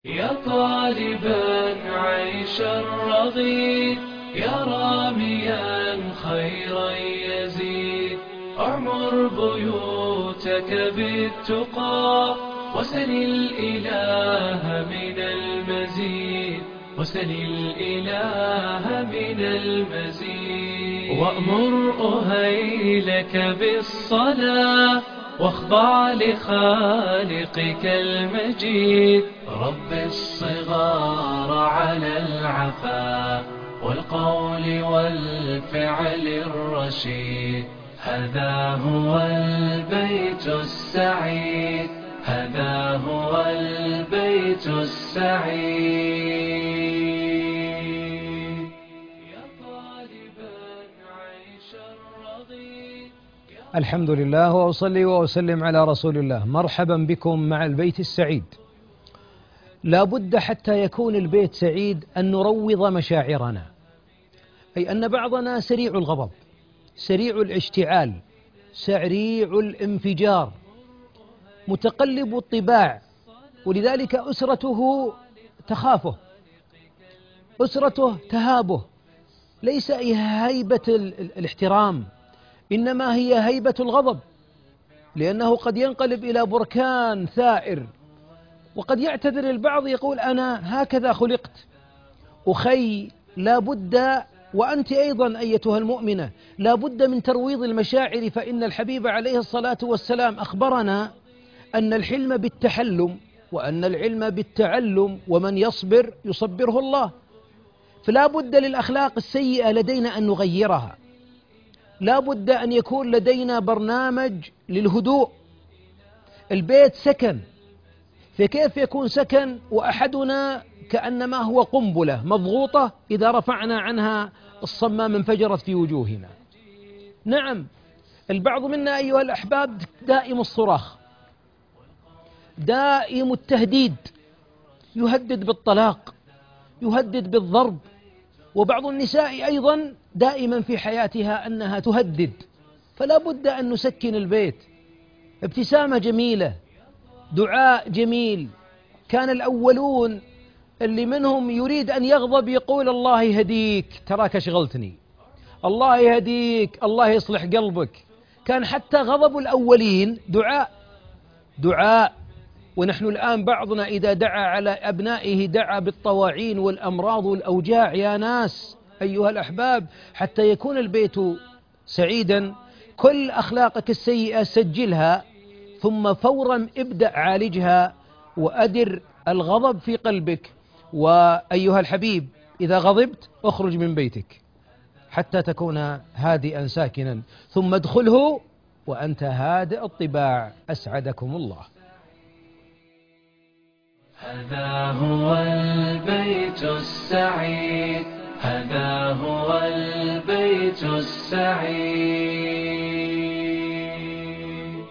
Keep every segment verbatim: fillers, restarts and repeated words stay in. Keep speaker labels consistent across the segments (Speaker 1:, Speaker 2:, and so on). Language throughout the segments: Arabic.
Speaker 1: يا طالبا عيش الرغيد، يا راميا خيرا يزيد، اعمر بيوتك بالتقى وسل الإله من المزيد، وسل الإله من المزيد. وأمر أهيلك بالصلاة واخضع لخالقك المجيد، رب الصغار على العفاف والقول والفعل الرشيد. هذا هو البيت السعيد، هذا هو البيت السعيد. يا طالبا عيش الرغيد.
Speaker 2: الحمد لله وأصلي وأسلم على رسول الله. مرحبا بكم مع البيت السعيد. لا بد حتى يكون البيت سعيد أن نروض مشاعرنا، أي أن بعضنا سريع الغضب، سريع الاشتعال، سريع الانفجار، متقلب الطباع، ولذلك أسرته تخافه، أسرته تهابه. ليس هيبة الاحترام، إنما هي هيبة الغضب، لأنه قد ينقلب إلى بركان ثائر. وقد يعتذر البعض يقول أنا هكذا خلقت. أخي، لا بد، وأنت أيضا أيتها المؤمنة، لا بد من ترويض المشاعر، فإن الحبيب عليه الصلاة والسلام أخبرنا أن الحلم بالتحلم، وأن العلم بالتعلم، ومن يصبر يصبره الله. فلا بد للأخلاق السيئة لدينا أن نغيرها، لا بد أن يكون لدينا برنامج للهدوء. البيت سكن، فكيف يكون سكن وأحدنا كأنما هو قنبلة مضغوطة إذا رفعنا عنها الصمام انفجرت في وجوهنا؟ نعم، البعض منا أيها الأحباب دائم الصراخ، دائم التهديد، يهدد بالطلاق، يهدد بالضرب. وبعض النساء أيضا دائما في حياتها أنها تهدد. فلا بد أن نسكن البيت. ابتسامة جميلة، دعاء جميل. كان الأولون اللي منهم يريد أن يغضب يقول الله يهديك تراك شغلتني، الله يهديك، الله يصلح قلبك. كان حتى غضب الأولين دعاء دعاء. ونحن الآن بعضنا إذا دعا على أبنائه دعا بالطواعين والأمراض والأوجاع. يا ناس أيها الأحباب، حتى يكون البيت سعيدا، كل أخلاقك السيئة سجلها، ثم فورا ابدأ عالجها وأدر الغضب في قلبك. وأيها الحبيب، إذا غضبت اخرج من بيتك حتى تكون هادئا ساكنا، ثم ادخله وأنت هادئ الطباع. أسعدكم الله.
Speaker 1: هذا هو البيت السعيد، هذا هو البيت السعيد.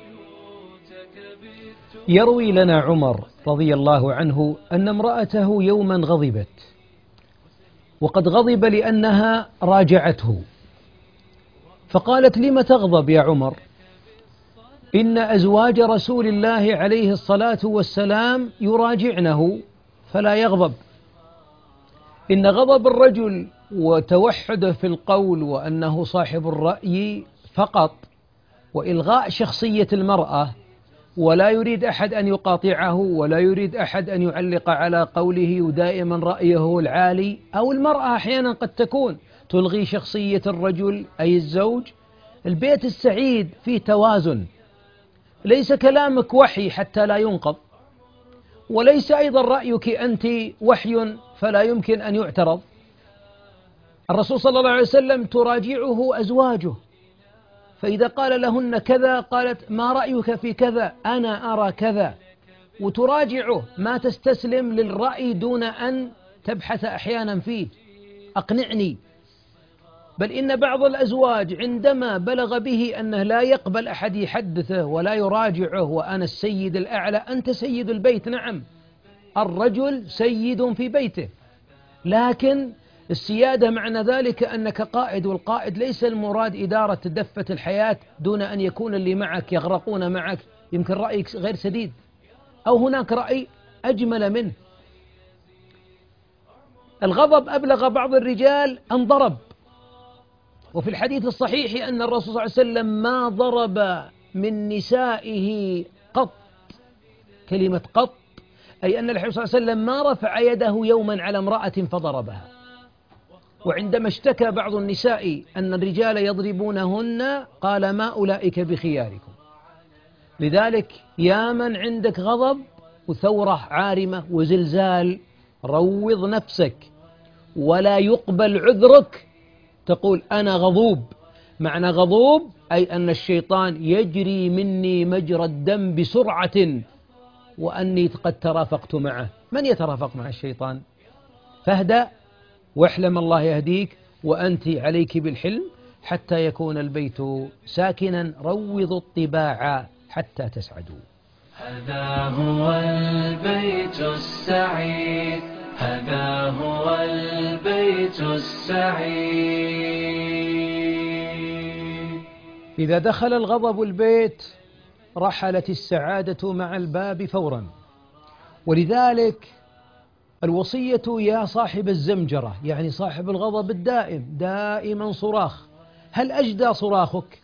Speaker 2: يروي لنا عمر رضي الله عنه أن امرأته يوما غضبت، وقد غضب لأنها راجعته، فقالت: لم تغضب يا عمر؟ إن أزواج رسول الله عليه الصلاة والسلام يراجعنه فلا يغضب. إن غضب الرجل وتوحده في القول وأنه صاحب الرأي فقط، وإلغاء شخصية المرأة، ولا يريد أحد أن يقاطعه، ولا يريد أحد أن يعلق على قوله، ودائما رأيه العالي. أو المرأة أحيانا قد تكون تلغي شخصية الرجل أي الزوج. البيت السعيد فيه توازن، ليس كلامك وحي حتى لا ينقض، وليس أيضا رأيك أنت وحي فلا يمكن أن يعترض. الرسول صلى الله عليه وسلم تراجعه أزواجه، فإذا قال لهن كذا قالت: ما رأيك في كذا؟ أنا أرى كذا. وتراجعه، ما تستسلم للرأي دون أن تبحث أحيانا فيه، أقنعني. بل إن بعض الأزواج عندما بلغ به أنه لا يقبل أحد يحدثه ولا يراجعه، وأنا السيد الأعلى، أنت سيد البيت، نعم، الرجل سيد في بيته، لكن السيادة معنى ذلك أنك قائد، والقائد ليس المراد إدارة دفة الحياة دون أن يكون اللي معك يغرقون معك. يمكن رأيك غير سديد، أو هناك رأي أجمل منه، الغضب أبلغ بعض الرجال أن ضرب، وفي الحديث الصحيح أن الرسول صلى الله عليه وسلم ما ضرب من نسائه قط. كلمة قط أي أن الحبيب صلى الله عليه وسلم ما رفع يده يوما على امرأة فضربها. وعندما اشتكى بعض النساء أن الرجال يضربونهن قال ما أولئك بخياركم. لذلك يا من عندك غضب وثورة عارمة وزلزال، روض نفسك ولا يقبل عذرك، تقول أنا غضوب. معنى غضوب أي أن الشيطان يجري مني مجرى الدم بسرعة وأني قد ترافقت معه. من يترافق مع الشيطان؟ فاهدأ واحلم الله يهديك، وأنت عليك بالحلم حتى يكون البيت ساكنا. روضوا الطباع حتى تسعدوا.
Speaker 1: هذا هو البيت السعيد، هذا هو البيت السعيد.
Speaker 2: إذا دخل الغضب البيت رحلت السعادة مع الباب فورا. ولذلك الوصية يا صاحب الزمجرة، يعني صاحب الغضب الدائم، دائما صراخ. هل أجدى صراخك؟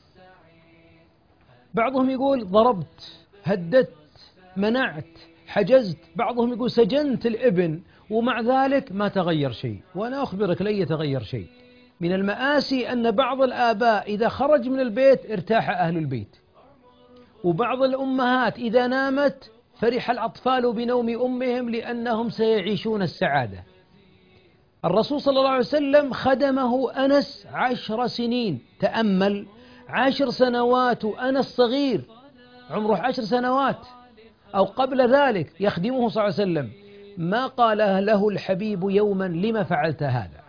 Speaker 2: بعضهم يقول ضربت، هددت، منعت، حجزت، بعضهم يقول سجنت الابن، ومع ذلك ما تغير شيء. وأنا أخبرك لن يتغير شيء. من المآسي أن بعض الآباء إذا خرج من البيت ارتاح أهل البيت، وبعض الأمهات إذا نامت فرح الأطفال بنوم أمهم لأنهم سيعيشون السعادة. الرسول صلى الله عليه وسلم خدمه أنس عشر سنين. تأمل، عشر سنوات أنس صغير عمره عشر سنوات أو قبل ذلك يخدمه صلى الله عليه وسلم. ما قال له الحبيب يوما لما فعلت هذا،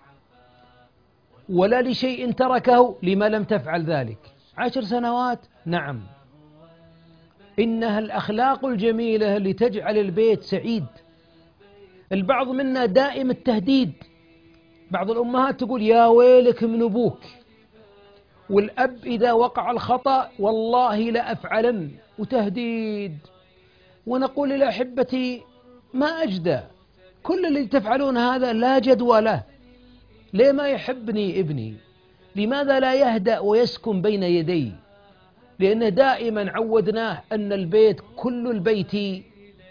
Speaker 2: ولا لشيء تركه لما لم تفعل ذلك. عشر سنوات، نعم. إنها الأخلاق الجميلة اللي تجعل البيت سعيد. البعض منا دائم التهديد. بعض الأمهات تقول يا ويلك من أبوك، والأب إذا وقع الخطأ والله لأفعلن، وتهديد. ونقول لأحبتي ما أجدى، كل اللي تفعلون هذا لا جدوى له. ليه ما يحبني ابني؟ لماذا لا يهدأ ويسكن بين يدي؟ لأن دائما عودناه أن البيت كل البيت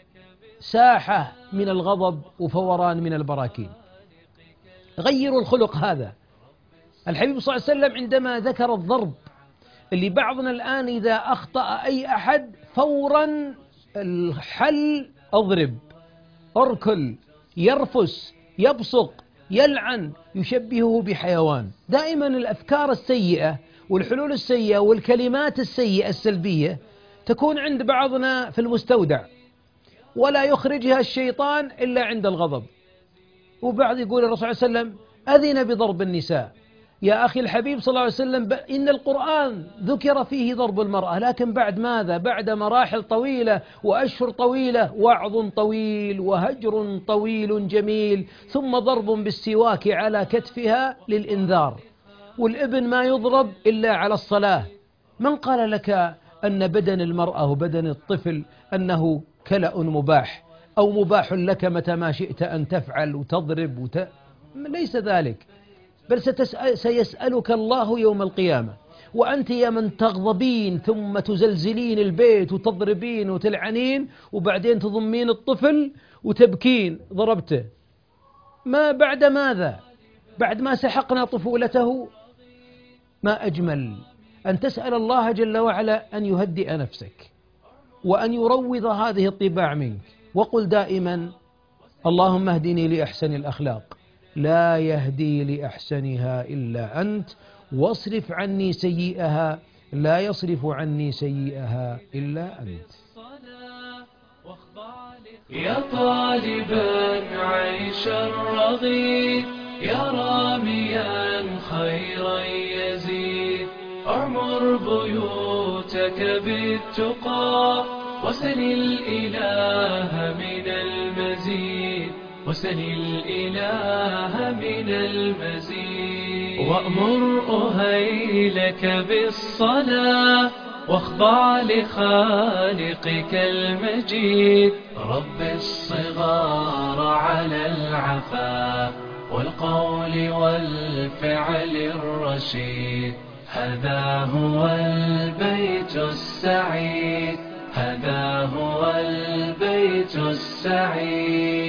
Speaker 2: ساحة من الغضب وفوران من البراكين. غيروا الخلق هذا. الحبيب صلى الله عليه وسلم عندما ذكر الضرب اللي بعضنا الآن إذا أخطأ أي أحد فورا الحل أضرب، أركل، يرفس، يبصق، يلعن، يشبهه بحيوان. دائما الأفكار السيئة والحلول السيئة والكلمات السيئة السلبية تكون عند بعضنا في المستودع، ولا يخرجها الشيطان إلا عند الغضب. وبعض يقول الرسول صلى الله عليه وسلم أذن بضرب النساء. يا أخي الحبيب صلى الله عليه وسلم إن القرآن ذكر فيه ضرب المرأة، لكن بعد ماذا؟ بعد مراحل طويلة وأشهر طويلة، وعظ طويل وهجر طويل جميل، ثم ضرب بالسواك على كتفها للإنذار. والابن ما يضرب إلا على الصلاة. من قال لك أن بدن المرأة وبدن الطفل أنه كلأ مباح أو مباح لك متى ما شئت أن تفعل وتضرب وت... ليس ذلك، بل ستسأل سيسألك الله يوم القيامة. وأنت يا من تغضبين ثم تزلزلين البيت وتضربين وتلعنين وبعدين تضمين الطفل وتبكين ضربته، ما بعد ماذا؟ بعد ما سحقنا طفولته. ما أجمل أن تسأل الله جل وعلا أن يهدئ نفسك وأن يروض هذه الطباع منك. وقل دائما اللهم اهدني لأحسن الأخلاق، لا يهدي لأحسنها إلا أنت، واصرف عني سيئها، لا يصرف عني سيئها إلا أنت.
Speaker 1: يا طالبا عيش الرغيد، يا راميا خيرا يزيد، اعمر بيوتك بالتقى، وسل الإله من المزيد، وسل الإله من المزيد. وأمر أهيلك بالصلاة، واخضع لخالقك المجيد. رب الصغار على العفاف، والقول والفعل الرشيد. هذا هو البيت السعيد، هذا هو البيت السعيد.